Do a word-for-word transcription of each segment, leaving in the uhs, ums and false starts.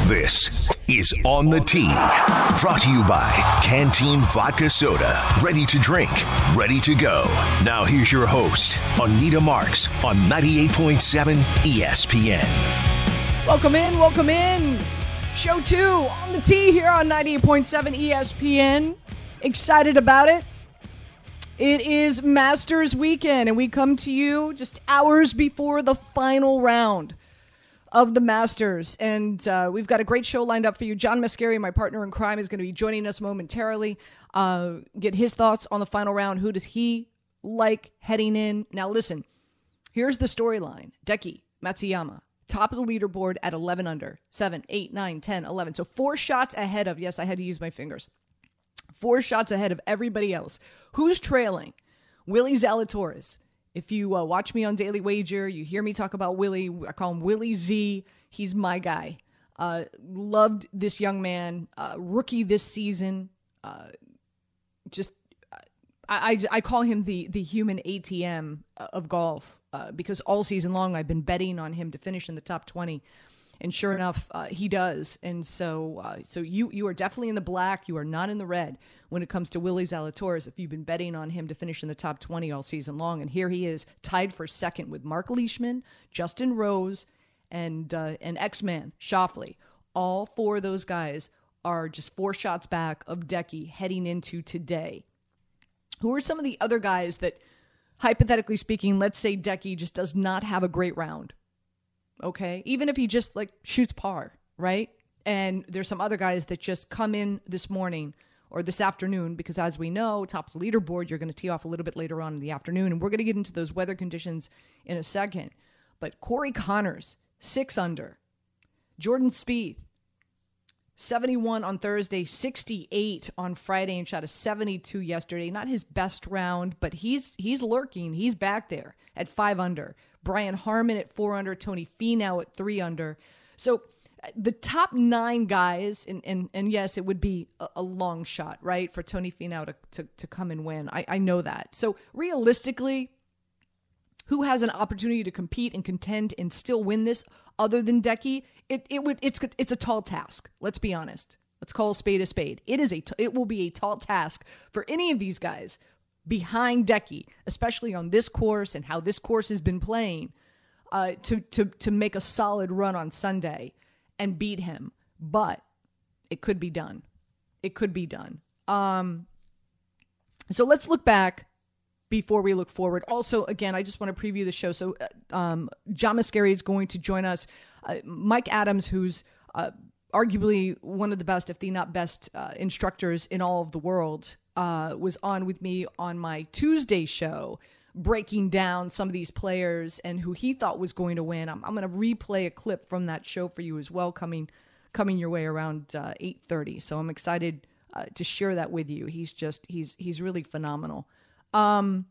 This is On the Tee, brought to you by Canteen Vodka Soda. Ready to drink, ready to go. Now here's your host, Anita Marks, on ninety-eight point seven E S P N. Welcome in, welcome in. Show two, On the Tee here on ninety-eight point seven E S P N. Excited about it. It is Masters weekend, and we come to you just hours before the final round of the Masters. And uh, we've got a great show lined up for you. John Mascari, my partner in crime, is going to be joining us momentarily. Uh, get his thoughts on the final round. Who does he like heading in? Now, listen, here's the storyline. Deki Matsuyama, top of the leaderboard at eleven under. seven, eight, nine, ten, eleven. So four shots ahead of, yes, I had to use my fingers. Four shots ahead of everybody else. Who's trailing? Willie Zalatoris. If you uh, watch me on Daily Wager, you hear me talk about Willie. I call him Willie Z. He's my guy. Uh, loved this young man. Uh, rookie this season. Uh, just, I, I, I call him the, the human A T M of golf uh, because all season long I've been betting on him to finish in the top twenty. And sure enough, uh, he does. And so uh, so you you are definitely in the black. You are not in the red when it comes to Willie Zalatoris if you've been betting on him to finish in the top twenty all season long. And here he is, tied for second with Mark Leishman, Justin Rose, and uh, and X-Man, Schauffele. All four of those guys are just four shots back of Deki heading into today. Who are some of the other guys that, hypothetically speaking, let's say Deki just does not have a great round? Okay, even if he just like shoots par, right? And there's some other guys that just come in this morning or this afternoon because, as we know, top of the leaderboard, you're going to tee off a little bit later on in the afternoon, and we're going to get into those weather conditions in a second. But Corey Connors, six under. Jordan Spieth, seventy-one on Thursday, sixty-eight on Friday, and shot a seventy-two yesterday. Not his best round, but he's he's lurking. He's back there at five under. Brian Harman at four under, Tony Finau at three under. So the top nine guys, and and, and yes, it would be a, a long shot, right, for Tony Finau to, to, to come and win. I, I know that. So realistically, who has an opportunity to compete and contend and still win this other than Deki? It it would it's it's a tall task. Let's be honest. Let's call a spade a spade. It is a it will be a tall task for any of these guys behind Deki, especially on this course and how this course has been playing, uh, to to to make a solid run on Sunday and beat him. But it could be done. It could be done. Um, so let's look back before we look forward. Also, again, I just want to preview the show. So uh, um, John Mascari is going to join us. Uh, Mike Adams, who's uh, arguably one of the best, if the not best, uh, instructors in all of the world, Uh, was on with me on my Tuesday show, breaking down some of these players and who he thought was going to win. I'm, I'm going to replay a clip from that show for you as well, coming coming your way around uh, eight thirty. So I'm excited uh, to share that with you. He's just he's he's really phenomenal. Um,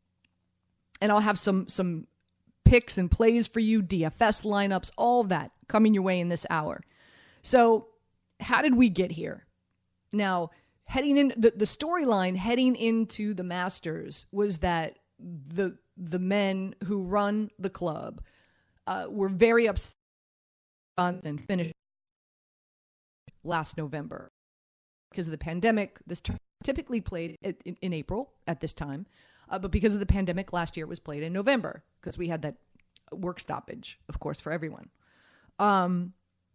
and I'll have some some picks and plays for you, D F S lineups, all of that coming your way in this hour. So how did we get here? Now, Heading in the, the storyline heading into the Masters was that the the men who run the club uh, were very upset and finished last November because of the pandemic. This t- typically played in, in April at this time, uh, but because of the pandemic, last year it was played in November because we had that work stoppage, of course, for everyone. Um.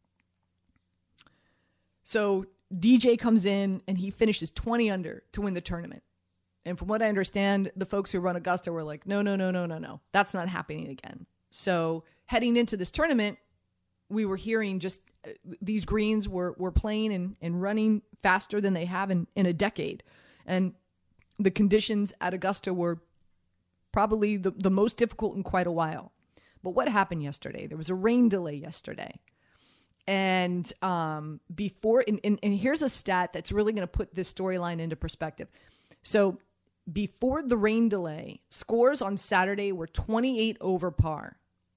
So D J comes in and he finishes twenty under to win the tournament. And from what I understand, the folks who run Augusta were like, no, no, no, no, no, no. That's not happening again. So heading into this tournament, we were hearing just uh, these greens were were playing and, and running faster than they have in, in a decade. And the conditions at Augusta were probably the, the most difficult in quite a while. But what happened yesterday? There was a rain delay yesterday. And um, before, and, and, and here's a stat that's really going to put this storyline into perspective. So before the rain delay, scores on Saturday were twenty-eight over par.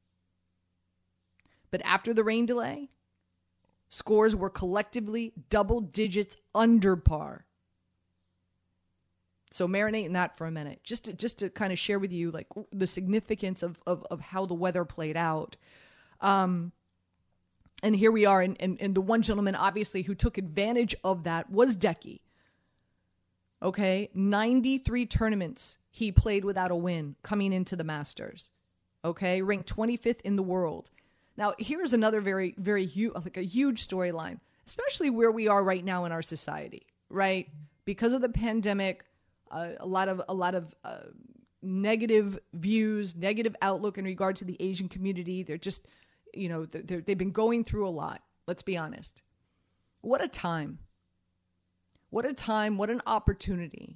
But after the rain delay, scores were collectively double digits under par. So marinate in that for a minute, just to, just to kind of share with you like the significance of, of, of how the weather played out. Um, And here we are, and, and, and the one gentleman, obviously, who took advantage of that was Decky. Okay, ninety-three tournaments he played without a win coming into the Masters. Okay, ranked twenty-fifth in the world. Now, here's another very, very huge, like a huge storyline, especially where we are right now in our society, right? Because of the pandemic, uh, a lot of a lot of uh, negative views, negative outlook in regard to the Asian community. They're just, you know, they're, they've been going through a lot. Let's be honest. What a time. What a time. What an opportunity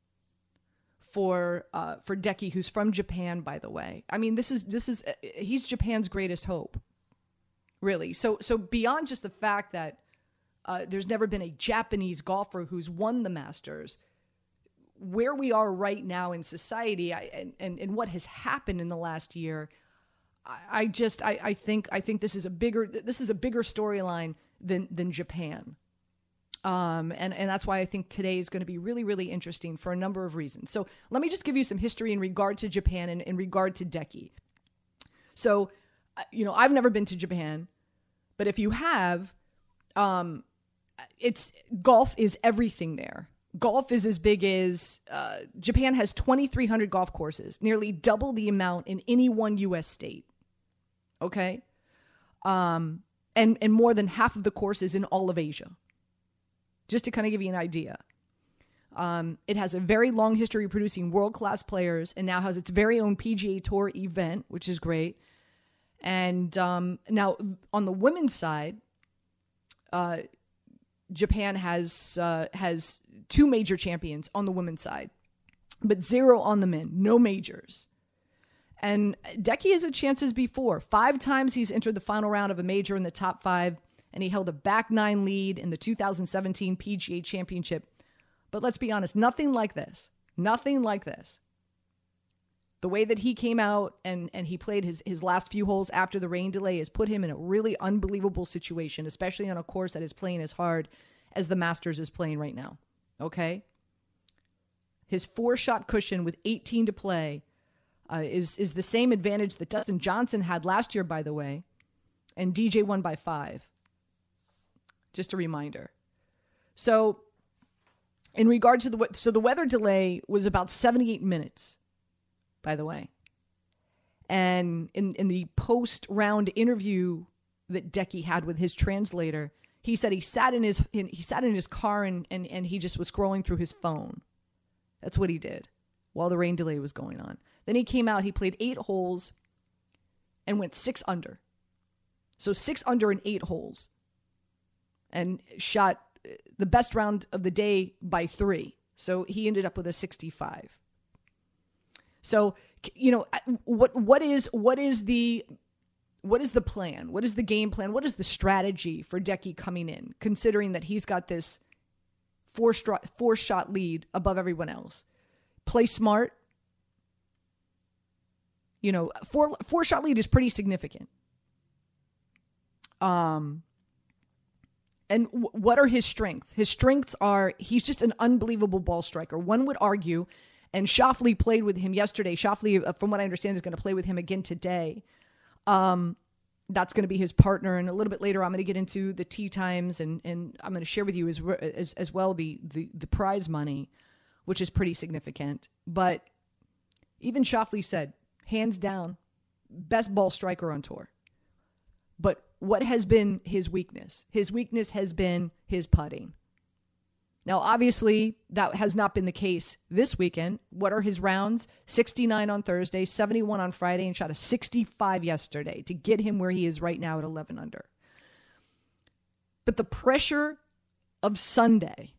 for uh, for Decky, who's from Japan, by the way. I mean, this is this is uh, he's Japan's greatest hope, really. So so beyond just the fact that uh, there's never been a Japanese golfer who's won the Masters, where we are right now in society, I, and, and and what has happened in the last year, I, I just I, I think I think this is a bigger this is a bigger storyline than than Japan. Um, and, and that's why I think today is going to be really, really interesting for a number of reasons. So let me just give you some history in regard to Japan and in regard to Decky. So, you know, I've never been to Japan, but if you have, um, it's golf is everything there. Golf is as big as, uh, Japan has twenty-three hundred golf courses, nearly double the amount in any one U S state. Okay. Um, and, and more than half of the courses in all of Asia. Just to kind of give you an idea. Um, it has a very long history of producing world-class players and now has its very own P G A Tour event, which is great. And um, now on the women's side, uh, Japan has uh, has two major champions on the women's side, but zero on the men, no majors. And Decky has had chances before. Five times he's entered the final round of a major in the top five, and he held a back nine lead in the two thousand seventeen P G A Championship. But let's be honest, nothing like this. Nothing like this. The way that he came out and, and he played his, his last few holes after the rain delay has put him in a really unbelievable situation, especially on a course that is playing as hard as the Masters is playing right now. Okay? His four-shot cushion with eighteen to play uh, is, is the same advantage that Dustin Johnson had last year, by the way, and D J won by five. Just a reminder. So, in regard to the so the weather delay was about seventy-eight minutes, by the way. And in in the post round interview that Decky had with his translator, he said he sat in his in, he sat in his car and, and and he just was scrolling through his phone. That's what he did while the rain delay was going on. Then he came out. He played eight holes and went six under. So six under in eight holes. And shot the best round of the day by three. So he ended up with a sixty-five. So, you know, what what is what is the what is the plan? What is the game plan? What is the strategy for Decky coming in, considering that he's got this four stro- four shot lead above everyone else? Play smart. You know, four four shot lead is pretty significant. Um. And w- what are his strengths? His strengths are he's just an unbelievable ball striker. One would argue, and Schauffele played with him yesterday. Schauffele, uh, from what I understand, is going to play with him again today. Um, that's going to be his partner. And a little bit later, I'm going to get into the tee times, and, and I'm going to share with you as, as, as well the, the, the prize money, which is pretty significant. But even Schauffele said, hands down, best ball striker on tour. But what has been his weakness? His weakness has been his putting. Now, obviously, that has not been the case this weekend. What are his rounds? sixty-nine on Thursday, seventy-one on Friday, and shot a sixty-five yesterday to get him where he is right now at eleven under. But the pressure of Sunday,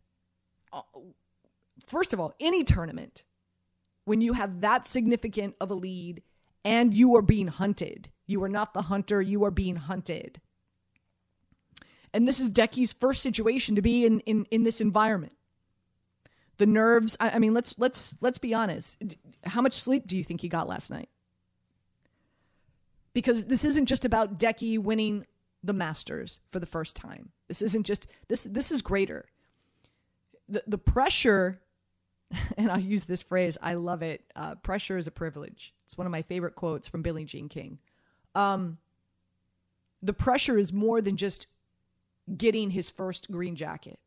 first of all, any tournament, when you have that significant of a lead and you are being hunted, you are not the hunter, you are being hunted. And this is Decky's first situation to be in, in, in this environment. The nerves, I, I mean, let's let's let's be honest. How much sleep do you think he got last night? Because this isn't just about Decky winning the Masters for the first time. This isn't just, this this is greater. The, the pressure, and I'll use this phrase, I love it, uh, pressure is a privilege. It's one of my favorite quotes from Billie Jean King. Um, the pressure is more than just getting his first green jacket.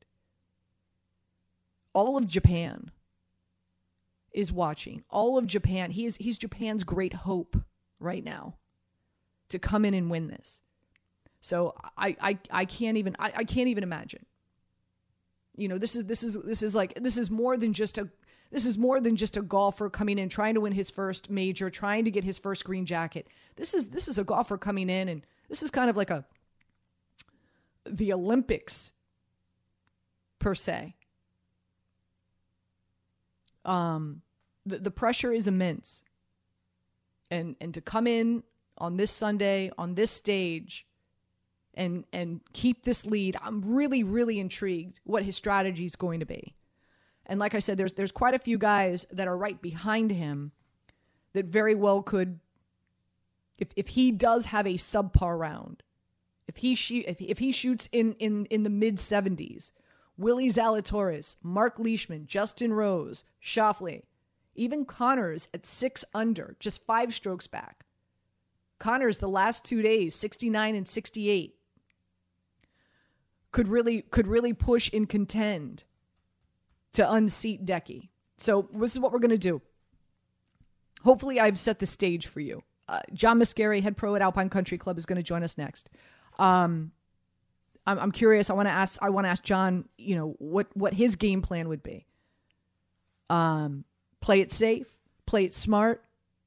All of Japan is watching. All of Japan. He is he's Japan's great hope right now to come in and win this. So I I, I can't even I, I can't even imagine. You know, this is this is this is like this is more than just a this is more than just a golfer coming in trying to win his first major, trying to get his first green jacket. This is this is a golfer coming in, and this is kind of like a the Olympics per se. Um, the, the pressure is immense. And and to come in on this Sunday, on this stage, and and keep this lead, I'm really, really intrigued what his strategy is going to be. And like I said, there's there's quite a few guys that are right behind him that very well could, if if he does have a subpar round, if he shoot if, if he shoots in in in the mid seventies, Willie Zalatoris, Mark Leishman, Justin Rose, Schauffele, even Connors at six under, just five strokes back. Connors the last two days, sixty-nine and sixty-eight, could really could really push and contend to unseat Decky. So this is what we're going to do. Hopefully I've set the stage for you. Uh, John Mascari, head pro at Alpine Country Club, is going to join us next. Um, I'm, I'm curious. I want to ask. I want to ask John. You know what what his game plan would be. Um, play it safe. Play it smart.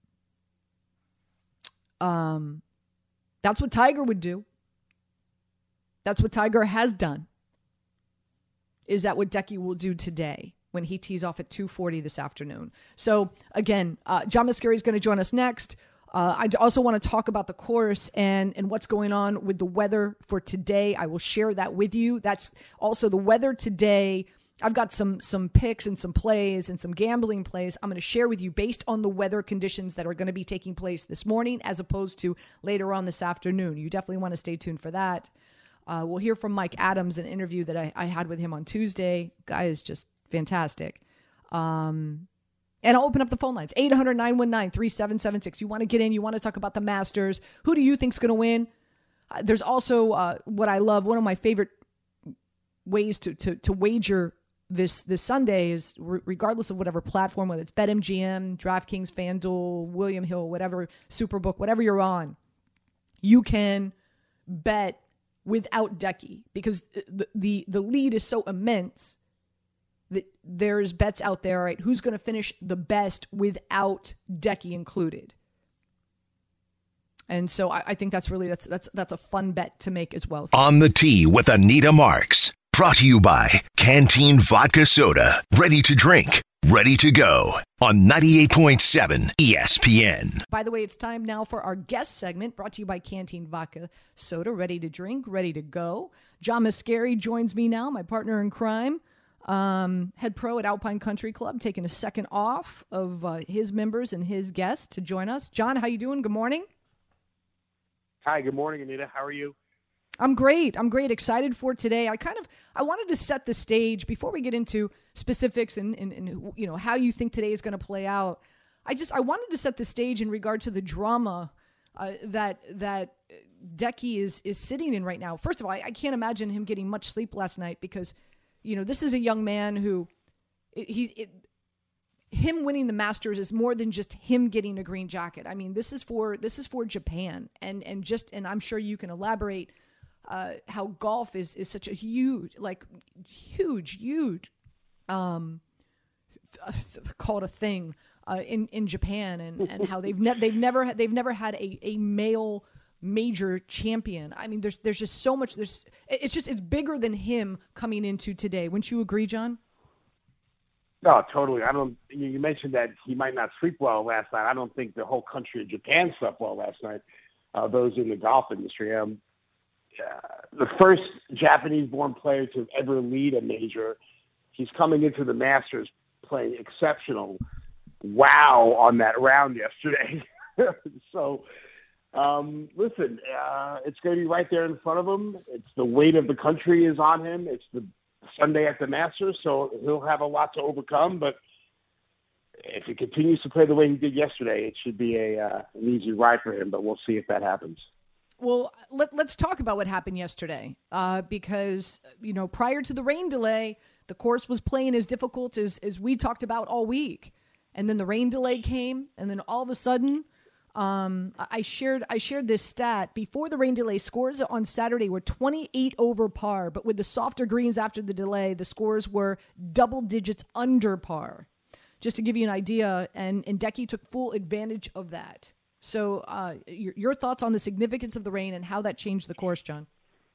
Um, that's what Tiger would do. That's what Tiger has done. Is that what Decky will do today when he tees off at two forty this afternoon? So again, uh, John Mascari is going to join us next. Uh, I also want to talk about the course and, and what's going on with the weather for today. I will share that with you. That's also the weather today. I've got some some picks and some plays and some gambling plays I'm going to share with you based on the weather conditions that are going to be taking place this morning as opposed to later on this afternoon. You definitely want to stay tuned for that. Uh, we'll hear from Mike Adams, an interview that I, I had with him on Tuesday. Guy is just fantastic. Um, and I'll open up the phone lines. eight hundred, nine one nine, three seven seven six. You want to get in. You want to talk about the Masters. Who do you think's going to win? Uh, there's also uh, what I love. One of my favorite ways to to, to wager this this Sunday is re- regardless of whatever platform, whether it's BetMGM, DraftKings, FanDuel, William Hill, whatever, Superbook, whatever you're on, you can bet without Decky because the, the, the lead is so immense that there's bets out there, right? Who's going to finish the best without Decky included? And so I, I think that's really, that's, that's, that's a fun bet to make as well. On the Tee with Anita Marks, brought to you by Canteen Vodka Soda, ready to drink, ready to go on ninety-eight point seven E S P N. By the way, it's time now for our guest segment brought to you by Canteen Vodka Soda, ready to drink, ready to go. John Mascari joins me now, my partner in crime, um, head pro at Alpine Country Club, taking a second off of uh, his members and his guests to join us. John, how you doing? Good morning. Hi, good morning, Anita. How are you? I'm great. I'm great. Excited for today. I kind of, I wanted to set the stage before we get into specifics and, and, and you know, how you think today is going to play out. I just, I wanted to set the stage in regard to the drama uh, that, that Decky is, is sitting in right now. First of all, I, I can't imagine him getting much sleep last night because, you know, this is a young man who he, it, him winning the Masters is more than just him getting a green jacket. I mean, this is for, this is for Japan and, and just, and I'm sure you can elaborate Uh, how golf is, is such a huge, like huge, huge, um, th- th- call it a thing uh, in in Japan, and, and how they've ne- they've never had, they've never had a, a male major champion. I mean, there's there's just so much. There's it's just it's bigger than him coming into today. Wouldn't you agree, John? No, totally. I don't. You mentioned that he might not sleep well last night. I don't think the whole country of Japan slept well last night. Uh, those in the golf industry. Um, Uh, the first Japanese-born player to ever lead a major. He's coming into the Masters playing exceptional wow on that round yesterday. so, um, listen, uh, it's going to be right there in front of him. It's the weight of the country is on him. It's the Sunday at the Masters, so he'll have a lot to overcome. But if he continues to play the way he did yesterday, it should be a uh, an easy ride for him. But we'll see if that happens. Well, let, let's talk about what happened yesterday, uh, because, you know, prior to the rain delay, the course was playing as difficult as, as we talked about all week. And then the rain delay came, and then all of a sudden, um, I shared I shared this stat. Before the rain delay, scores on Saturday were twenty-eight over par, but with the softer greens after the delay, the scores were double digits under par. Just to give you an idea, and, and Decky took full advantage of that. So uh, your, your thoughts on the significance of the rain and how that changed the course, John?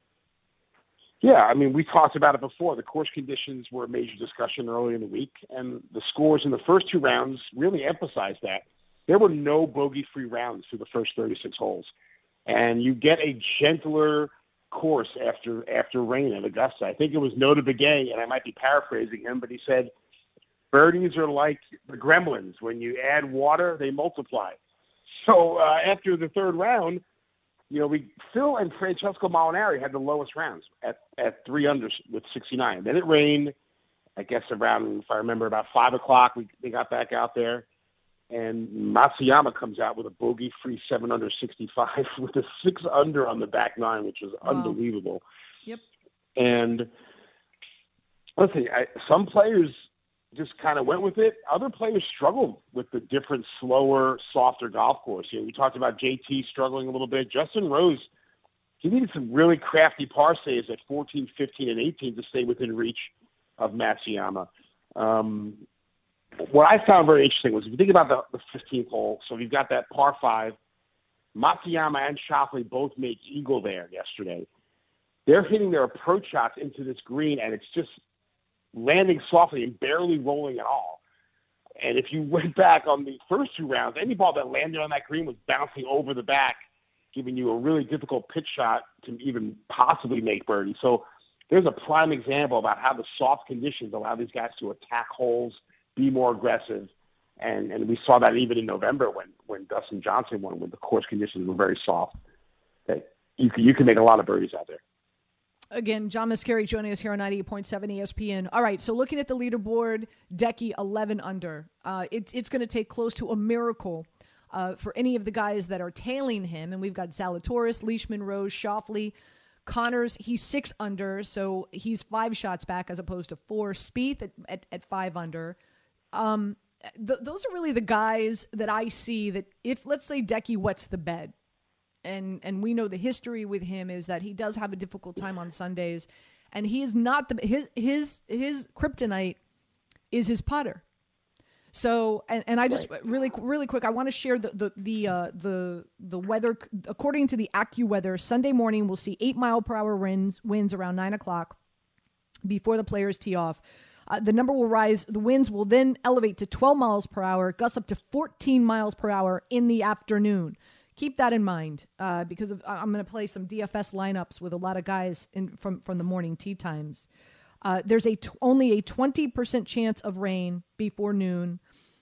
Yeah, I mean, we talked about it before. The course conditions were a major discussion early in the week, and the scores in the first two rounds really emphasized that. There were no bogey-free rounds through the first thirty-six holes, and you get a gentler course after after rain at Augusta. I think it was Nota Begay, and I might be paraphrasing him, but he said, birdies are like the gremlins. When you add water, they multiply. So uh, after the third round, you know, we Phil and Francesco Molinari had the lowest rounds at, at three under with sixty-nine. Then it rained, I guess around, if I remember, about five o'clock. We they got back out there, and Matsuyama comes out with a bogey-free seven under sixty-five with a six under on the back nine, which was wow. Unbelievable. Yep. And listen, I, some players just kind of went with it. Other players struggled with the different, slower, softer golf course. You know, we talked about J T struggling a little bit. Justin Rose, he needed some really crafty par saves at fourteen, fifteen, and eighteen to stay within reach of Matsuyama. Um, what I found very interesting was if you think about the, the fifteenth hole, so you've got that par five. Matsuyama and Schauffele both make eagle there yesterday. They're hitting their approach shots into this green, and it's just landing softly and barely rolling at all. And if you went back on the first two rounds, any ball that landed on that green was bouncing over the back, giving you a really difficult pitch shot to even possibly make birdie. So there's a prime example about how the soft conditions allow these guys to attack holes, be more aggressive. And and we saw that even in November when, when Dustin Johnson won, when the course conditions were very soft, that you can, you can make a lot of birdies out there. Again, John Mascari joining us here on ninety-eight point seven E S P N. All right, so looking at the leaderboard, Decky eleven under. Uh, it, it's going to take close to a miracle uh, for any of the guys that are tailing him. And we've got Zalatoris, Leishman, Rose, Schauffele, Connors. He's six under, so he's five shots back as opposed to four. Spieth at, at, at five under. Um, th- those are really the guys that I see that if, let's say, Decky wets the bed, And and we know the history with him is that he does have a difficult time on Sundays, and he is not the his his his kryptonite is his putter. So and, and I just right. really really quick I want to share the the the uh, the the weather according to the AccuWeather. Sunday morning we'll see eight mile per hour winds winds around nine o'clock before the players tee off. Uh, the number will rise. The winds will then elevate to twelve miles per hour, gusts up to fourteen miles per hour in the afternoon. Keep that in mind uh, because of, I'm going to play some D F S lineups with a lot of guys in, from, from the morning tee times. Uh, there's a t- only a twenty percent chance of rain before noon,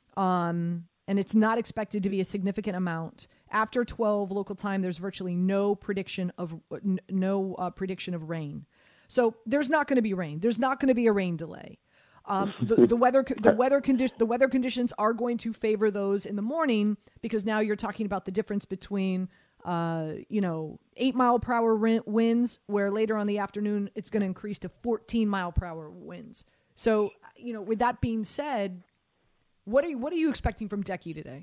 um, and it's not expected to be a significant amount. After twelve local time, there's virtually no prediction of n- no uh, prediction of rain. So there's not going to be rain. There's not going to be a rain delay. Um, the, the weather, the weather condition, the weather conditions are going to favor those in the morning because now you're talking about the difference between, uh, you know, eight mile per hour winds, where later on the afternoon it's going to increase to fourteen mile per hour winds. So, you know, with that being said, what are you, what are you expecting from Decky today?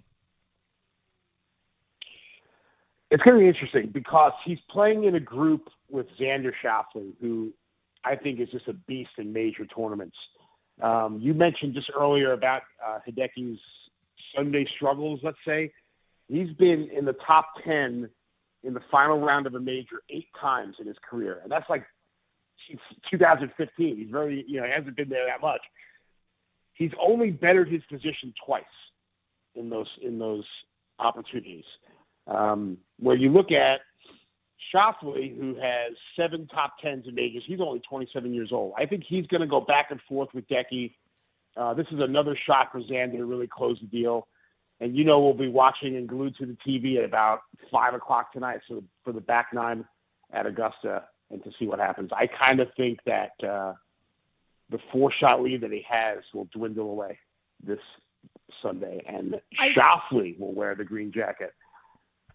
It's going to be interesting because he's playing in a group with Xander Schauffele, who I think is just a beast in major tournaments. Um, you mentioned just earlier about uh, Hideki's Sunday struggles, let's say. He's been in the top ten in the final round of a major eight times in his career. And that's like two thousand fifteen. He's very, you know, he hasn't been there that much. He's only bettered his position twice in those, in those opportunities. Um, where you look at Schauffele, who has seven top tens in majors, he's only twenty-seven years old. I think he's going to go back and forth with Decky. Uh, this is another shot for Xander to really close the deal. And, you know, we'll be watching and glued to the T V at about five o'clock tonight so for the back nine at Augusta and to see what happens. I kind of think that uh, the four-shot lead that he has will dwindle away this Sunday, and I... Schauffele will wear the green jacket.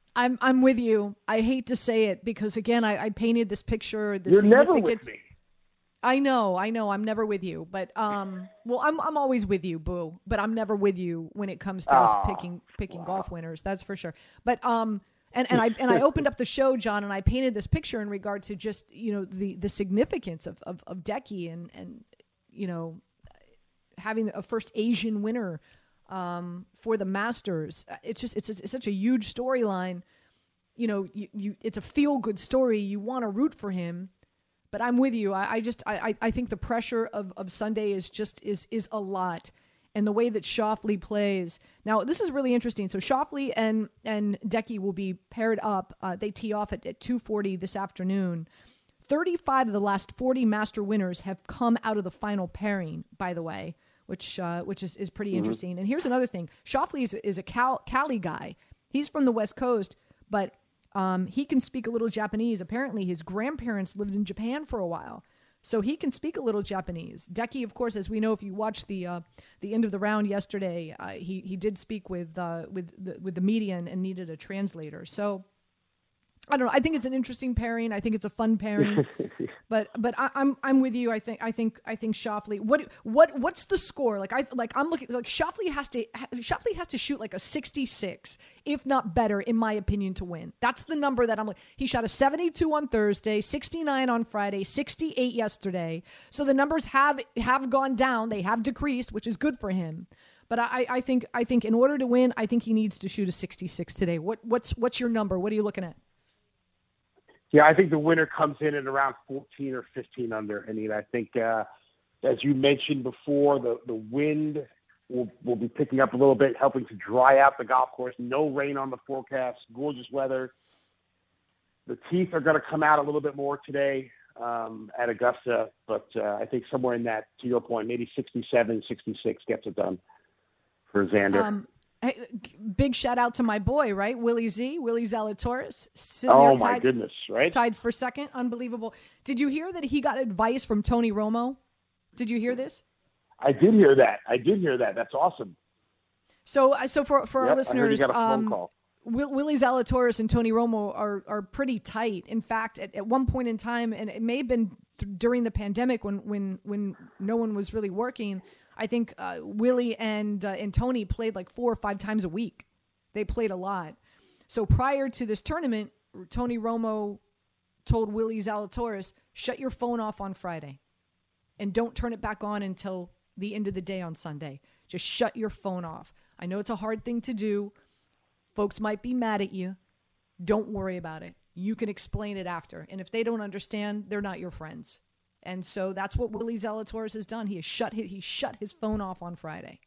I'm I'm with you. I hate to say it because again, I, I painted this picture. The You're never with me. I know, I know. I'm never with you, but um, well, I'm I'm always with you, Boo. But I'm never with you when it comes to oh, us picking picking wow. golf winners. That's for sure. But um, and, and I and I opened up the show, John, and I painted this picture in regard to just you know the the significance of of, of Decky and and you know having a first Asian winner um for the Masters. It's just it's, it's such a huge storyline. You know, you, you it's a feel good story. You want to root for him. But I'm with you. I, I just I, I think the pressure of, of Sunday is just is is a lot, and the way that Schauffele plays. Now this is really interesting. So Schauffele and and Decky will be paired up. Uh, they tee off at, at two forty this afternoon. thirty-five of the last forty Master winners have come out of the final pairing. By the way, which uh, which is, is pretty mm-hmm. interesting. And here's another thing: Schauffele is, is a Cal, Cali guy. He's from the West Coast, but Um, he can speak a little Japanese. Apparently, his grandparents lived in Japan for a while, so he can speak a little Japanese. Decky, of course, as we know, if you watched the uh, the end of the round yesterday, uh, he he did speak with uh, with the, with the media and, and needed a translator. So I don't know. I think it's an interesting pairing. I think it's a fun pairing. but but I, I'm I'm with you. I think I think I think Schauffele. What what what's the score? Like I like I'm looking like Schauffele has to Schauffele has to shoot like a sixty-six, if not better, in my opinion, to win. That's the number that I'm like. He shot a seventy-two on Thursday, sixty-nine on Friday, sixty-eight yesterday. So the numbers have have gone down. They have decreased, which is good for him. But I, I think I think in order to win, I think he needs to shoot a sixty-six today. What what's what's your number? What are you looking at? Yeah, I think the winner comes in at around fourteen or fifteen under. I mean, I think, uh, as you mentioned before, the, the wind will, will be picking up a little bit, helping to dry out the golf course. No rain on the forecast, gorgeous weather. The teeth are going to come out a little bit more today um, at Augusta, but uh, I think somewhere in that, to your point, maybe sixty-seven, sixty-six gets it done for Xander. Um, Hey, big shout out to my boy, right? Willie Z, Willie Zalatoris. Oh, my tied, goodness, right? Tied for second. Unbelievable. Did you hear that he got advice from Tony Romo? Did you hear this? I did hear that. I did hear that. That's awesome. So so for, for yep, our listeners, I heard you got a phone um, call. Will, Willie Zalatoris and Tony Romo are are pretty tight. In fact, at, at one point in time, and it may have been th- during the pandemic when, when, when no one was really working, I think uh, Willie and uh, and Tony played like four or five times a week. They played a lot. So prior to this tournament, Tony Romo told Willie Zalatoris, shut your phone off on Friday and don't turn it back on until the end of the day on Sunday. Just shut your phone off. I know it's a hard thing to do. Folks might be mad at you. Don't worry about it. You can explain it after. And if they don't understand, they're not your friends. And so that's what Willie Zalatoris has done. He has shut his, he shut his phone off on Friday.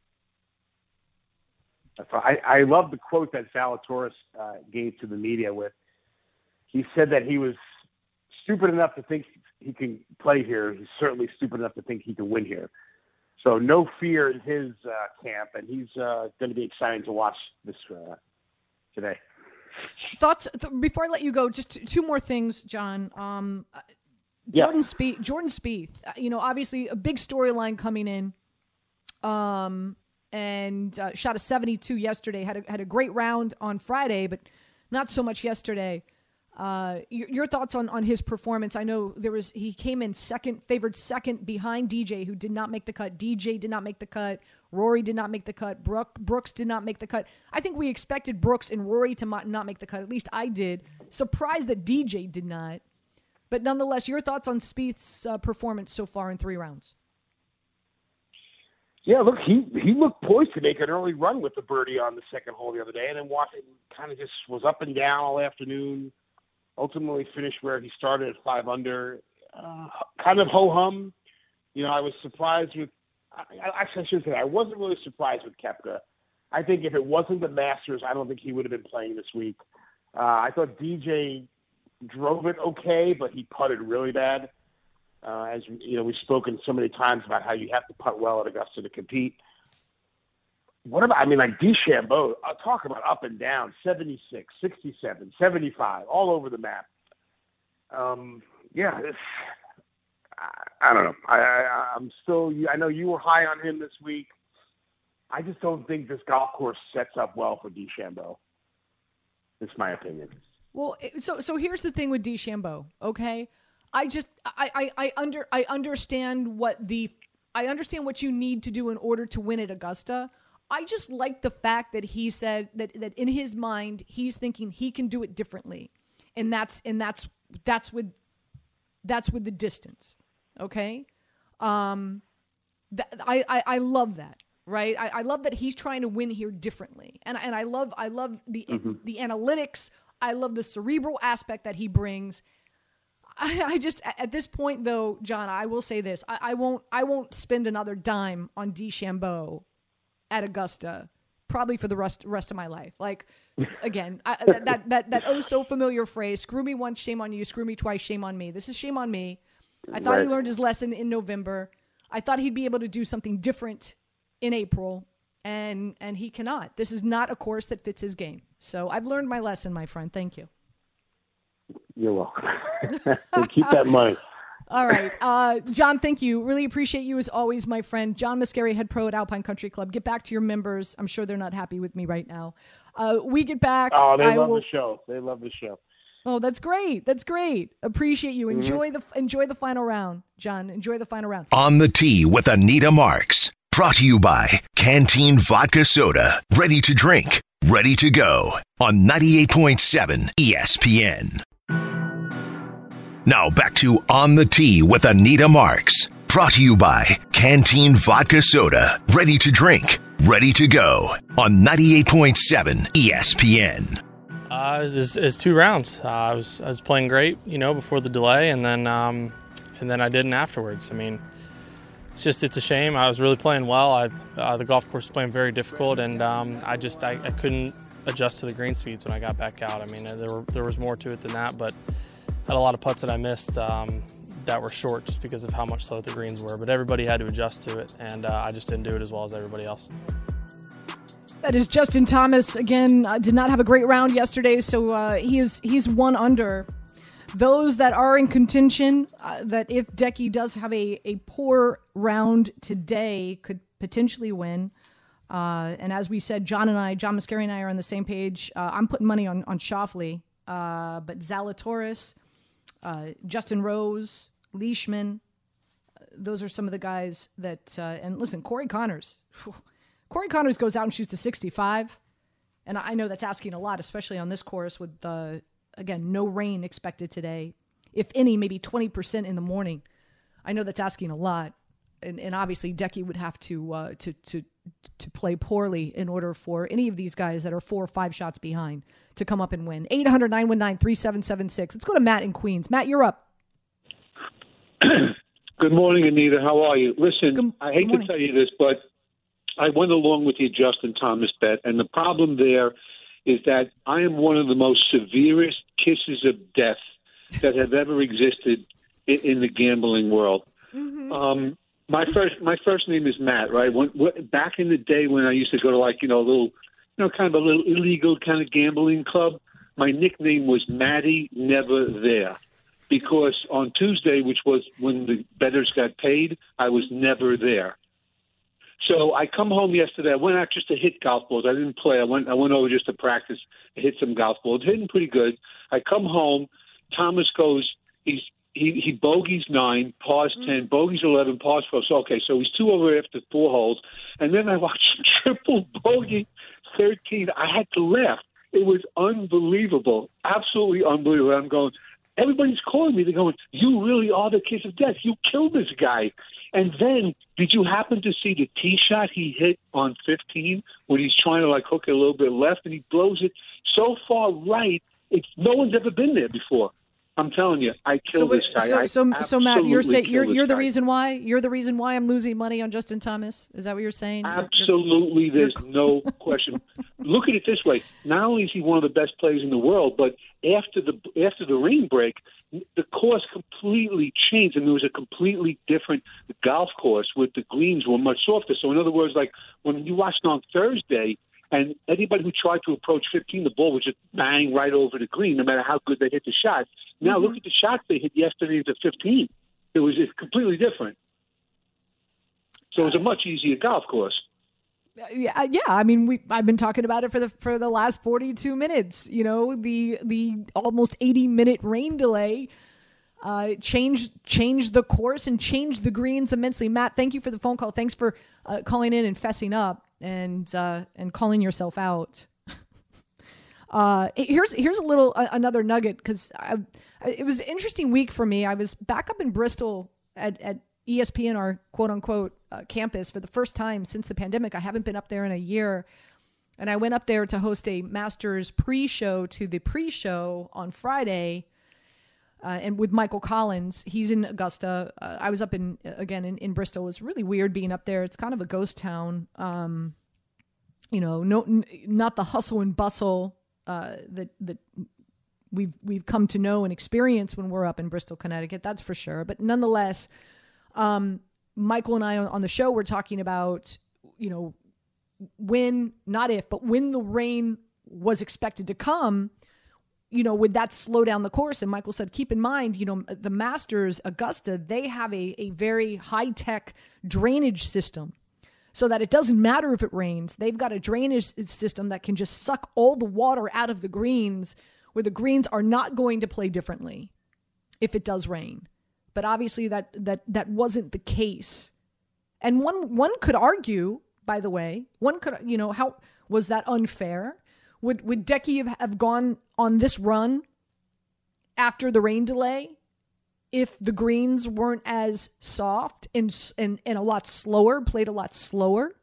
I, I love the quote that Zalatoris uh, gave to the media with. He said that he was stupid enough to think he can play here. He's certainly stupid enough to think he can win here. So no fear in his uh, camp, and he's uh, going to be exciting to watch this uh, today. Thoughts th- before I let you go? Just t- two more things, John. Um, Jordan yeah. Spieth, Jordan Spieth, you know, obviously a big storyline coming in, um, and uh, shot a seventy-two yesterday. Had a, had a great round on Friday, but not so much yesterday. Uh, your, your thoughts on, on his performance? I know there was he came in second, favored second behind D J, who did not make the cut. D J did not make the cut. Rory did not make the cut. Brooke, Brooks did not make the cut. I think we expected Brooks and Rory to not make the cut. At least I did. Surprised that D J did not. But nonetheless, your thoughts on Spieth's uh, performance so far in three rounds? Yeah, look, he, he looked poised to make an early run with the birdie on the second hole the other day, and then watching kind of just was up and down all afternoon. Ultimately finished where he started at five under. Uh, kind of ho-hum. You know, I was surprised with I, – actually, I should say I wasn't really surprised with Koepka. I think if it wasn't the Masters, I don't think he would have been playing this week. Uh, I thought D J – drove it okay, but he putted really bad. Uh, as you know, we've spoken so many times about how you have to putt well at Augusta to compete. What about, I mean, like DeChambeau, I'll talk about up and down, seventy-six, sixty-seven, seventy-five, all over the map. Um, yeah, it's, I, I don't know. I, I, I'm still, I know you were high on him this week. I just don't think this golf course sets up well for DeChambeau. It's my opinion. Well, so so here's the thing with DeChambeau, okay? I just I, I, I under I understand what the I understand what you need to do in order to win at Augusta. I just like the fact that he said that, that in his mind he's thinking he can do it differently. And that's and that's that's with that's with the distance. Okay? Um that, I, I, I love that. Right? I, I love that he's trying to win here differently. And and I love I love the mm-hmm. the analytics. I love the cerebral aspect that he brings. I, I just, at this point, though, John, I will say this: I, I won't, I won't spend another dime on DeChambeau at Augusta, probably for the rest rest of my life. Like, again, I, that, that that that oh so familiar phrase: "Screw me once, shame on you; screw me twice, shame on me." This is shame on me. I thought right. he learned his lesson in November. I thought he'd be able to do something different in April. And and he cannot. This is not a course that fits his game. So I've learned my lesson, my friend. Thank you. You're welcome. Keep that in mind. All right. Uh, John, thank you. Really appreciate you as always, my friend. John Mascari, head pro at Alpine Country Club. Get back to your members. I'm sure they're not happy with me right now. Uh, we get back. Oh, they I love will... the show. They love the show. Oh, that's great. That's great. Appreciate you. Enjoy mm-hmm. the enjoy the final round, John. Enjoy the final round. On the Tee with Anita Marks. Brought to you by Canteen Vodka Soda. Ready to drink, ready to go. On ninety-eight point seven E S P N. Now back to On the Tee with Anita Marks. Brought to you by Canteen Vodka Soda. Ready to drink, ready to go. On ninety-eight point seven E S P N. Uh, it was, it was two rounds. Uh, I was I was playing great, you know, before the delay, and then um, and then I didn't afterwards. I mean, it's just it's a shame. I was really playing well. I uh, the golf course was playing very difficult, and um, I just I, I couldn't adjust to the green speeds when I got back out. I mean, there were, there was more to it than that, but I had a lot of putts that I missed um, that were short just because of how much slow the greens were. But everybody had to adjust to it, and uh, I just didn't do it as well as everybody else. That is Justin Thomas. Again, uh, did not have a great round yesterday, so uh, he is he's one under. Those that are in contention, uh, that if Decky does have a, a poor round today, could potentially win. Uh, and as we said, John and I, John Mascari and I are on the same page. Uh, I'm putting money on, on Schauffele, uh, but Zalatoris, uh, Justin Rose, Leishman, uh, those are some of the guys that, uh, and listen, Corey Connors. Whew, Corey Connors goes out and shoots a sixty-five. And I know that's asking a lot, especially on this course with the, again, no rain expected today. If any, maybe twenty percent in the morning. I know that's asking a lot. And, and obviously Decky would have to, uh, to, to, to play poorly in order for any of these guys that are four or five shots behind to come up and win. eight hundred, nine one nine, three seven seven six. Let's go to Matt in Queens. Matt, you're up. Good morning, Anita. How are you? Listen, good, I hate to tell you this, but I went along with your Justin Thomas bet, and the problem there is that I am one of the most severest kisses of death that have ever existed in, in the gambling world. Mm-hmm. Um, my first my first name is Matt, right? When, when, back in the day when I used to go to, like, you know, a little, you know, kind of a little illegal kind of gambling club, my nickname was Matty Never There. Because on Tuesday, which was when the bettors got paid, I was never there. So I come home yesterday. I went out just to hit golf balls. I didn't play. I went I went over just to practice, to hit some golf balls. Hitting pretty good. I come home. Thomas goes, he's he, he bogeys nine, pars ten, bogeys eleven, pars twelve. So, okay, so he's two over after four holes. And then I watched triple bogey thirteen. I had to laugh. It was unbelievable, absolutely unbelievable. I'm going, everybody's calling me. They're going, you really are the kiss of death. You killed this guy. And then, did you happen to see the tee shot he hit on fifteen when he's trying to, like, hook it a little bit left, and he blows it so far right, it's no one's ever been there before. I'm telling you, I killed so, this guy. So, I so, so Matt, you're saying you're you're the guy. reason why you're the reason why I'm losing money on Justin Thomas. Is that what you're saying? Absolutely, you're, there's no question. Look at it this way: not only is he one of the best players in the world, but after the after the rain break, the course completely changed, and there was a completely different golf course with the greens were much softer. So, in other words, like when you watched on Thursday. And anybody who tried to approach fifteen, the ball would just bang right over the green, no matter how good they hit the shot. Now mm-hmm. look at the shots they hit yesterday at the fifteen. It was completely different. So it was a much easier golf course. Yeah, yeah. I mean, we I've been talking about it for the for the last forty-two minutes. You know, the the almost eighty minute rain delay uh, changed changed the course and changed the greens immensely. Matt, thank you for the phone call. Thanks for uh, calling in and fessing up and uh, and calling yourself out. uh, here's here's a little uh, another nugget, because it was an interesting week for me. I was back up in Bristol at at E S P N, our quote unquote uh, campus, for the first time since the pandemic. I haven't been up there in a year. And I went up there to host a Masters pre-show to the pre-show on Friday. Uh, and with Michael Collins, he's in Augusta. Uh, I was up in, again, in, in Bristol. It was really weird being up there. It's kind of a ghost town. Um, you know, no, n- not the hustle and bustle uh, that, that we've, we've come to know and experience when we're up in Bristol, Connecticut. That's for sure. But nonetheless, Um, Michael and I on the show were talking about, you know, when, not if, but when the rain was expected to come, you know, would that slow down the course? And Michael said, keep in mind, you know, the Masters, Augusta, they have a, a very high-tech drainage system so that it doesn't matter if it rains. They've got a drainage system that can just suck all the water out of the greens, where the greens are not going to play differently if it does rain. But obviously that that that wasn't the case. And one one could argue, by the way, one could, you know, how was that unfair? Would would Decky have, have gone on this run after the rain delay if the greens weren't as soft and and, and a lot slower, played a lot slower?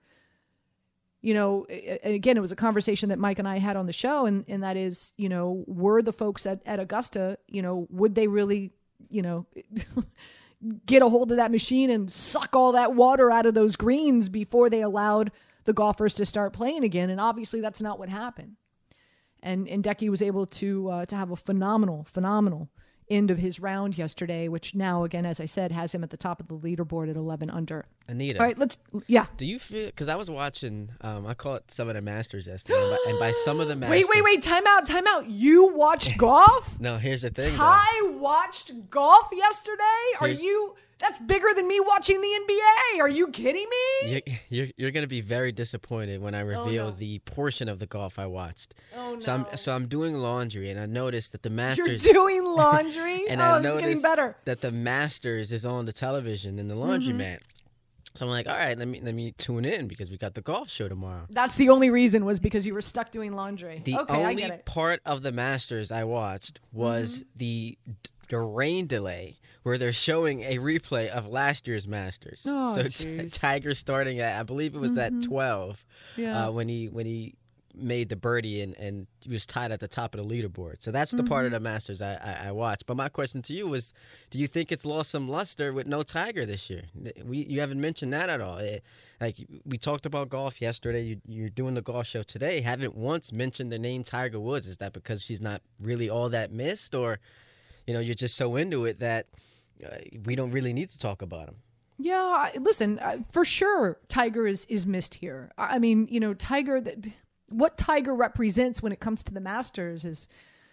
You know, again, it was a conversation that Mike and I had on the show, and, and that is, you know, were the folks at, at Augusta, you know, would they really, you know, get a hold of that machine and suck all that water out of those greens before they allowed the golfers to start playing again? And obviously that's not what happened. And and Decky was able to uh, to have a phenomenal, phenomenal end of his round yesterday, which now, again, as I said, has him at the top of the leaderboard at eleven under. Anita. All right, let's, yeah. Do you feel, because I was watching, um, I caught some of the Masters yesterday, and, by, and by some of the Masters. Wait, wait, wait, time out, time out. You watched golf? No, here's the thing. Ty though. watched golf yesterday? Are Here's, you, that's bigger than me watching the N B A. Are you kidding me? You're, you're, you're going to be very disappointed when I reveal oh, no. the portion of the golf I watched. Oh, no. So I'm, so I'm doing laundry, and I noticed that the Masters. You're doing laundry? and oh, I it's noticed getting better. that the Masters is on the television in the laundromat. Mm-hmm. So I'm like, all right, let me let me tune in because we got the golf show tomorrow. That's the only reason, was because you were stuck doing laundry. The okay, I only get it. part of the Masters I watched was mm-hmm. the the rain delay, where they're showing a replay of last year's Masters. Oh, so t- Tiger starting at, I believe it was mm-hmm. at twelve, yeah. uh, when he when he made the birdie and, and he was tied at the top of the leaderboard. So that's the mm-hmm. part of the Masters I, I, I watched. But my question to you was, do you think it's lost some luster with no Tiger this year? We You haven't mentioned that at all. It, like, we talked about golf yesterday. You, you're doing the golf show today. Haven't once mentioned the name Tiger Woods. Is that because she's not really all that missed? Or, you know, you're just so into it that uh, we don't really need to talk about him? Yeah, listen, uh, for sure, Tiger is, is missed here. I mean, you know, Tiger... That, what Tiger represents when it comes to the Masters is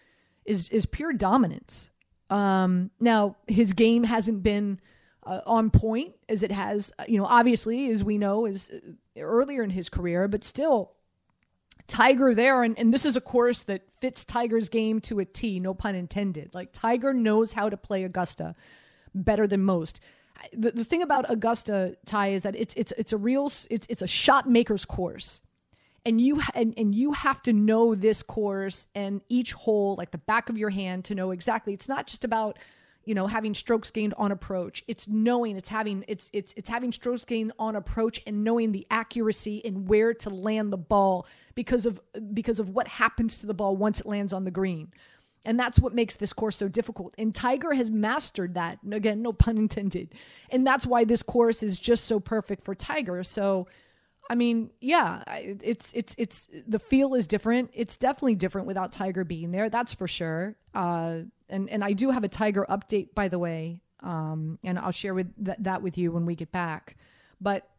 is is pure dominance. Um, now, his game hasn't been uh, on point as it has, you know, obviously, as we know, is earlier in his career, but still, Tiger there, and, and this is a course that fits Tiger's game to a T, no pun intended. Like, Tiger knows how to play Augusta better than most. The the thing about Augusta, Ty, is that it's it's it's a real it's it's a shot maker's course. And you and, and you have to know this course and each hole like the back of your hand to know exactly. It's not just about, you know, having strokes gained on approach. It's knowing it's having it's it's it's having strokes gained on approach and knowing the accuracy and where to land the ball because of because of what happens to the ball once it lands on the green. And that's what makes this course so difficult. And Tiger has mastered that. And again, no pun intended. And that's why this course is just so perfect for Tiger. So I mean, yeah, it's it's it's the feel is different. It's definitely different without Tiger being there. That's for sure. Uh, and and I do have a Tiger update, by the way, um, and I'll share with th- that with you when we get back. But,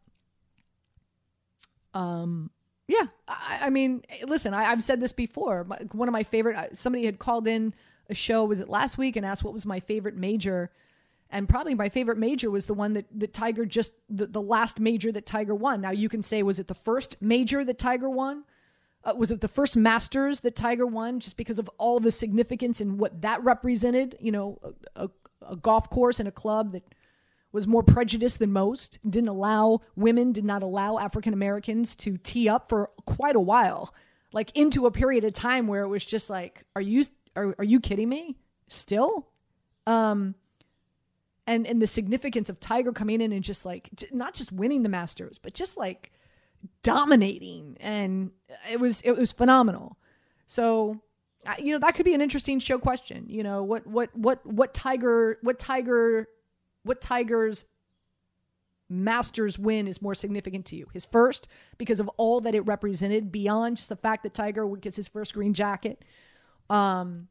um, yeah, I, I mean, listen, I, I've said this before. My, one of my favorite. Somebody had called in a show. Was it last week? And asked what was my favorite major. And probably my favorite major was the one that, that Tiger just, the, the last major that Tiger won. Now you can say, was it the first major that Tiger won? Uh, was it the first Masters that Tiger won just because of all the significance and what that represented? You know, a, a, a golf course and a club that was more prejudiced than most, didn't allow women, did not allow African Americans to tee up for quite a while, like into a period of time where it was just like, are you, are, are you kidding me? Still? Um, And and the significance of Tiger coming in and just like, not just winning the Masters, but just like dominating. And it was, it was phenomenal. So, you know, that could be an interesting show question. You know, what, what, what, what Tiger, what Tiger, what Tiger's Masters win is more significant to you? His first, because of all that it represented beyond just the fact that Tiger gets his first green jacket. Um,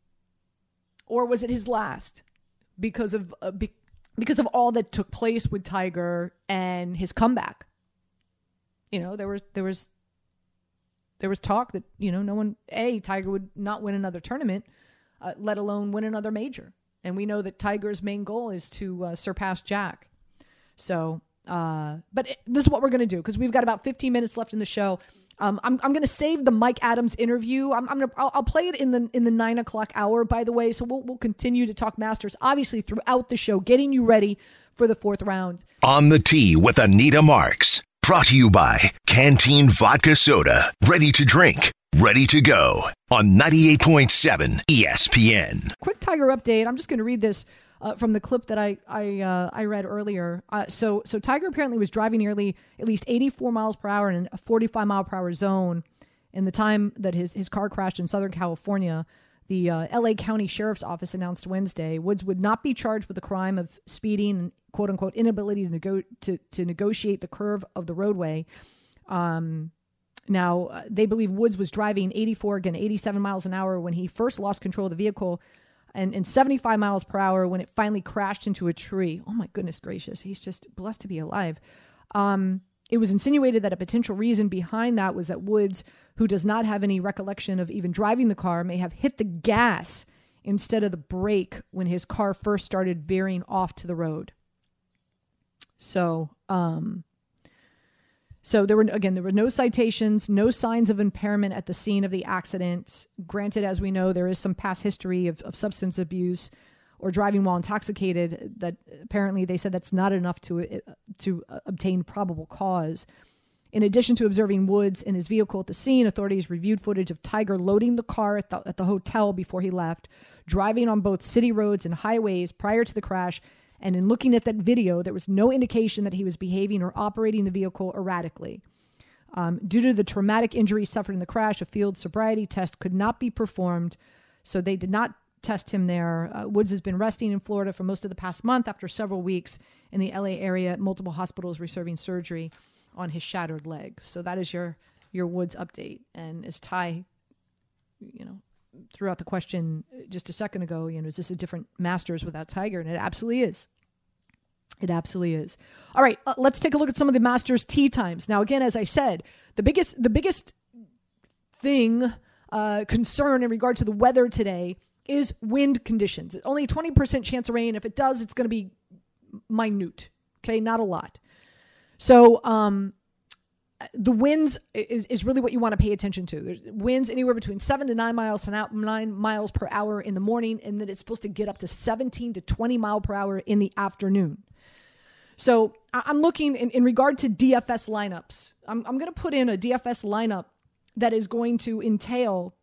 or was it his last? Because of uh, be, because of all that took place with Tiger and his comeback, you know, there was there was there was talk that, you know, no one a Tiger would not win another tournament, uh, let alone win another major. And we know that Tiger's main goal is to uh, surpass Jack. So, uh, but it, this is what we're gonna do because we've got about fifteen minutes left in the show. Um, I'm I'm gonna save the Mike Adams interview. I'm I'm gonna I'll, I'll play it in the in the nine o'clock hour. By the way, so we'll we'll continue to talk Masters obviously throughout the show, getting you ready for the fourth round. On the Tee with Anita Marks, brought to you by Canteen Vodka Soda, ready to drink, ready to go on ninety-eight point seven E S P N. Quick Tiger update. I'm just gonna read this. Uh, from the clip that I I uh, I read earlier, uh, so so Tiger apparently was driving nearly at least eighty-four miles per hour in a forty-five mile per hour zone in the time that his his car crashed in Southern California. The uh, L A County Sheriff's Office announced Wednesday Woods would not be charged with the crime of speeding and quote unquote inability to nego- to to negotiate the curve of the roadway. Um, now uh, they believe Woods was driving eighty-four, again eighty-seven miles an hour when he first lost control of the vehicle. And, and seventy-five miles per hour when it finally crashed into a tree. Oh my goodness gracious. He's just blessed to be alive. Um, it was insinuated that a potential reason behind that was that Woods, who does not have any recollection of even driving the car, may have hit the gas instead of the brake when his car first started veering off to the road. So, um, So there were, again, there were no citations, no signs of impairment at the scene of the accident. Granted, as we know, there is some past history of, of substance abuse or driving while intoxicated that apparently they said that's not enough to, to obtain probable cause. In addition to observing Woods in his vehicle at the scene, authorities reviewed footage of Tiger loading the car at the, at the hotel before he left, driving on both city roads and highways prior to the crash. And in looking at that video, there was no indication that he was behaving or operating the vehicle erratically. Um, due to the traumatic injury suffered in the crash, a field sobriety test could not be performed, so they did not test him there. Uh, Woods has been resting in Florida for most of the past month after several weeks in the L A area at multiple hospitals receiving surgery on his shattered leg. So that is your your Woods update. And as Ty, you know, throughout the question just a second ago, you know, is this a different Masters without Tiger? And it absolutely is. It absolutely is. All right, uh, let's take a look at some of the Masters tee times. Now, again, as I said, the biggest the biggest thing, uh, concern in regard to the weather today is wind conditions. Only a twenty percent chance of rain. If it does, it's going to be minute, okay? Not a lot. So um, the winds is, is really what you want to pay attention to. There's winds anywhere between seven to nine miles an hour, nine miles per hour in the morning, and then it's supposed to get up to seventeen to twenty mile per hour in the afternoon. So I'm looking in, in regard to D F S lineups. I'm, I'm going to put in a D F S lineup that is going to entail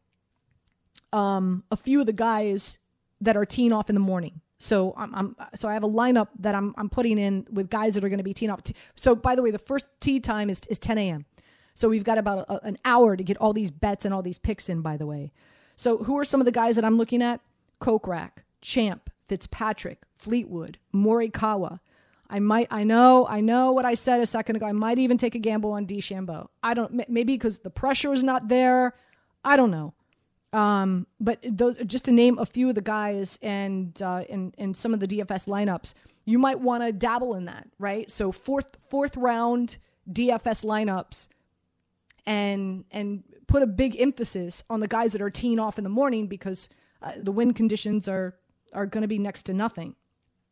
um, a few of the guys that are teeing off in the morning. So I'm, I'm so I have a lineup that I'm I'm putting in with guys that are going to be teeing off. So by the way, the first tee time is is ten a.m. So we've got about a, an hour to get all these bets and all these picks in. By the way, so who are some of the guys that I'm looking at? Kokrak, Champ, Fitzpatrick, Fleetwood, Morikawa. I might, I know, I know what I said a second ago. I might even take a gamble on DeChambeau. I don't, maybe because the pressure is not there. I don't know. Um, but those, just to name a few of the guys and, uh, and, and some of the D F S lineups, you might want to dabble in that, right? So fourth, fourth round D F S lineups and, and put a big emphasis on the guys that are teeing off in the morning because uh, the wind conditions are, are going to be next to nothing.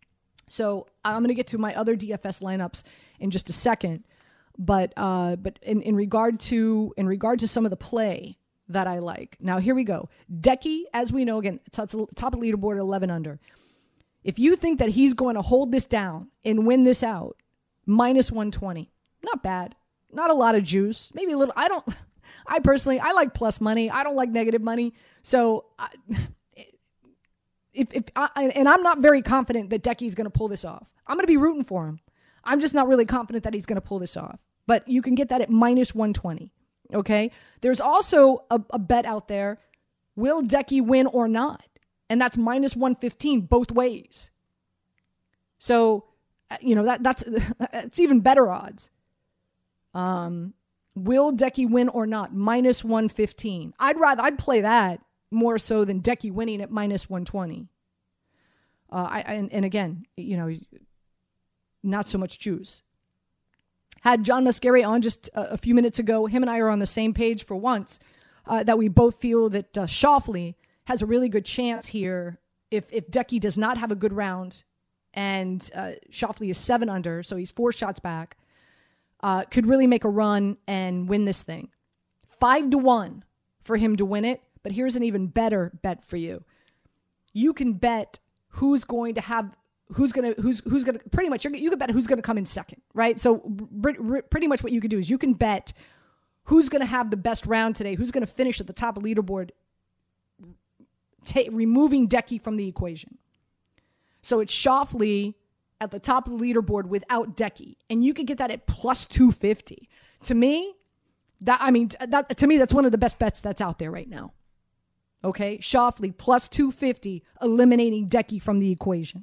So I'm going to get to my other D F S lineups in just a second. But uh, but in, in regard to in regard to some of the play that I like. Now, here we go. Decky, as we know, again, top, top of the leaderboard at eleven under. If you think that he's going to hold this down and win this out, minus one twenty. Not bad. Not a lot of juice. Maybe a little. I don't, I personally, I like plus money. I don't like negative money. So, I, if, if I, and I'm not very confident that Decky's going to pull this off. I'm going to be rooting for him. I'm just not really confident that he's going to pull this off. But you can get that at minus one twenty. Okay? There's also a, a bet out there. Will Decky win or not? And that's minus one fifteen both ways. So, you know, that that's it's even better odds. Um, will Decky win or not? minus one fifteen. I'd rather, I'd play that more so than Decky winning at minus one twenty. Uh, I, and, and again, you know, not so much juice. Had John Muscari on just a, a few minutes ago. Him and I are on the same page for once, uh, that we both feel that uh, Schauffele has a really good chance here if if Decky does not have a good round, and uh, Schauffele is seven under, so he's four shots back, uh, could really make a run and win this thing. Five to one for him to win it, but here's an even better bet for you. You can bet who's going to have who's going to who's who's going to pretty much you can bet who's going to come in second, right? So pretty much what you could do is you can bet who's going to have the best round today, who's going to finish at the top of the leaderboard, ta- removing Decky from the equation. So it's Schauffele at the top of the leaderboard without Decky, and you could get that at plus two fifty. To me, that I mean that to me that's one of the best bets that's out there right now. Okay, Schauffele plus two fifty, eliminating Decky from the equation.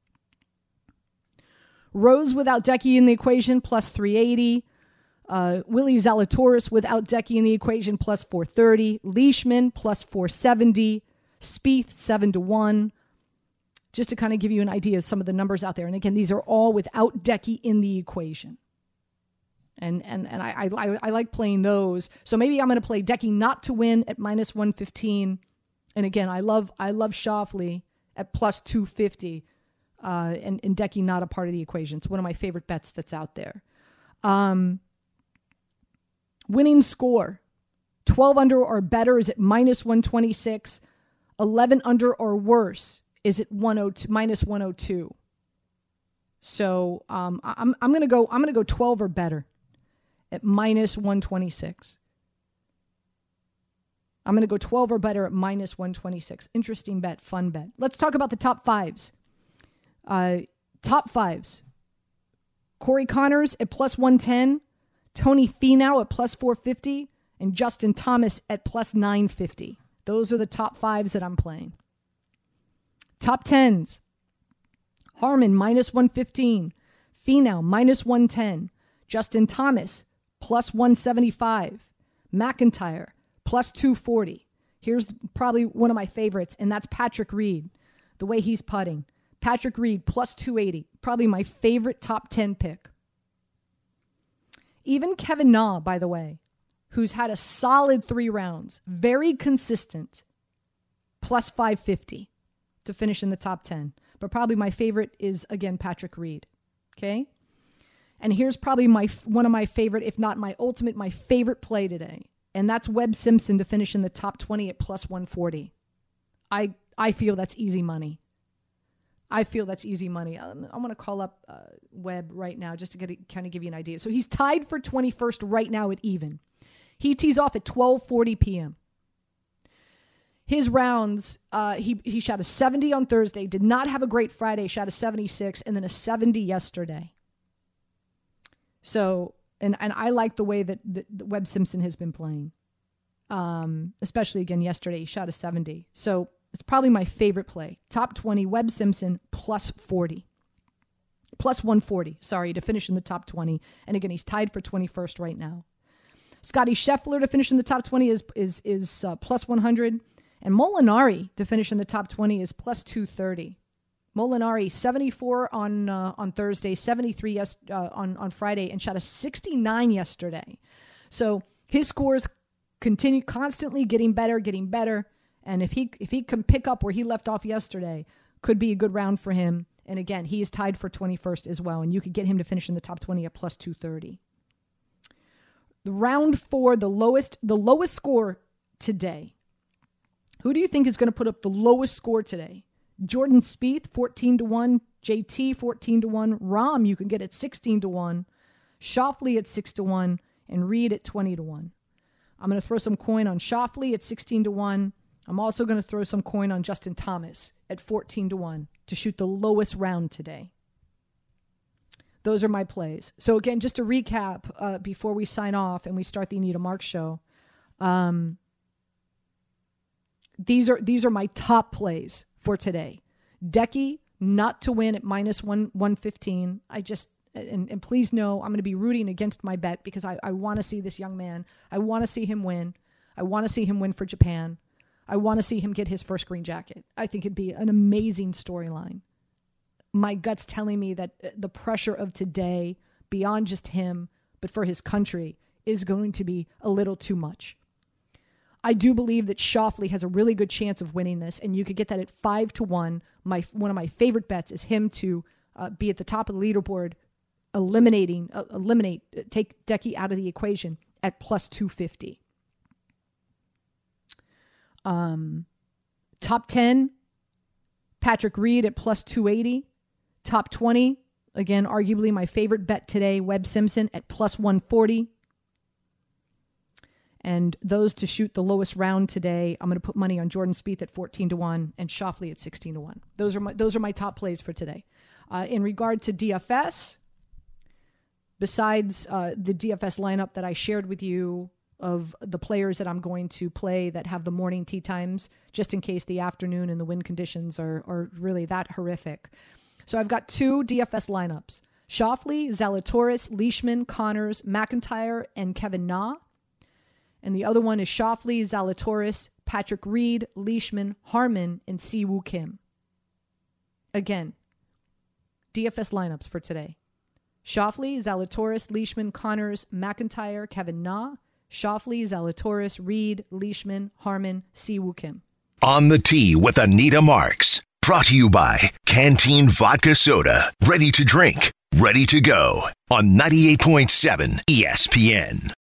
Rose without Decky in the equation, plus three eighty. Uh, Willie Zalatoris without Decky in the equation, plus four thirty. Leishman, plus four seventy. Spieth, seven to one. Just to kind of give you an idea of some of the numbers out there. And again, these are all without Decky in the equation. And and and I I, I like playing those. So maybe I'm going to play Decky not to win at minus one fifteen. And again, I love I love Schauffele at plus two fifty. Uh, and, and Decky not a part of the equation. It's one of my favorite bets that's out there. Um, winning score, twelve under or better is at minus one twenty-six. eleven under or worse is at one oh two, minus one oh two. So um, I'm I'm gonna go I'm gonna go twelve or better at minus one twenty-six. I'm gonna go twelve or better at minus one twenty-six. Interesting bet, fun bet. Let's talk about the top fives. Uh, top fives. Corey Connors at plus one ten, Tony Finau at plus four fifty, and Justin Thomas at plus nine fifty. Those are the top fives that I'm playing. Top tens. Harman minus one fifteen, Finau minus one ten, Justin Thomas plus one seventy-five, McIntyre plus two forty. Here's probably one of my favorites, and that's Patrick Reed, the way he's putting. Patrick Reed, plus two eighty. Probably my favorite top ten pick. Even Kevin Na, by the way, who's had a solid three rounds, very consistent, plus five fifty to finish in the top ten. But probably my favorite is, again, Patrick Reed. Okay? And here's probably my one of my favorite, if not my ultimate, my favorite play today. And that's Webb Simpson to finish in the top twenty at plus one forty. I I feel that's easy money. I feel that's easy money. Um, I'm going to call up uh, Webb right now just to get a, kind of give you an idea. So he's tied for twenty-first right now at even. He tees off at twelve forty p.m. His rounds, uh, he, he shot a seventy on Thursday, did not have a great Friday, shot a seventy-six, and then a seventy yesterday. So, and, and I like the way that, that, that Webb Simpson has been playing. Um, especially, again, yesterday, he shot a seventy. So, it's probably my favorite play. Top twenty, Webb Simpson, plus forty. Plus one forty, sorry, to finish in the top twenty. And again, he's tied for twenty-first right now. Scotty Scheffler to finish in the top twenty is is is uh, plus one hundred. And Molinari to finish in the top twenty is plus two thirty. Molinari, seventy-four on uh, on Thursday, seventy-three yes, uh, on, on Friday, and shot a sixty-nine yesterday. So his scores continue constantly getting better, getting better. And if he if he can pick up where he left off yesterday, could be a good round for him And again, he is tied for twenty-first as well, and you could get him to finish in the top twenty at plus two thirty. The round four, the lowest, the lowest score today. Who do you think is going to put up the lowest score today? Jordan Spieth, fourteen to one. J T, fourteen to one. Rahm, you can get at sixteen to one. Schauffele at six to one. And Reed at twenty to one. I'm going to throw some coin on Schauffele at sixteen to one. I'm also going to throw some coin on Justin Thomas at fourteen to one to shoot the lowest round today. Those are my plays. So again, just to recap uh, before we sign off and we start the Anita Marks show, um, these are these are my top plays for today. Decky not to win at minus one one fifteen. I just and, and please know I'm going to be rooting against my bet because I, I want to see this young man. I want to see him win. I want to see him win for Japan. I want to see him get his first green jacket. I think it'd be an amazing storyline. My gut's telling me that the pressure of today, beyond just him, but for his country, is going to be a little too much. I do believe that Schauffele has a really good chance of winning this, and you could get that at five to one. My one of my favorite bets is him to uh, be at the top of the leaderboard, eliminating, uh, eliminate, uh, take Decky out of the equation at plus two fifty. Um, top ten, Patrick Reed at plus two eighty. Top twenty, again, arguably my favorite bet today, Webb Simpson at plus one forty. And those to shoot the lowest round today, I'm going to put money on Jordan Spieth at fourteen to one and Schauffele at sixteen to one. Those are my, those are my top plays for today. Uh, in regard to D F S, besides uh, the D F S lineup that I shared with you of the players that I'm going to play that have the morning tee times, just in case the afternoon and the wind conditions are, are really that horrific. So I've got two D F S lineups. Schauffele, Zalatoris, Leishman, Connors, McIntyre, and Kevin Na. And the other one is Schauffele, Zalatoris, Patrick Reed, Leishman, Harman, and Siwoo Kim. Again, D F S lineups for today. Schauffele, Zalatoris, Leishman, Connors, McIntyre, Kevin Na. Schauffele, Zalatoris, Reed, Leishman, Harman, Siwoo Kim. On the Tee with Anita Marks. Brought to you by Canteen Vodka Soda. Ready to drink, ready to go. On ninety-eight point seven E S P N.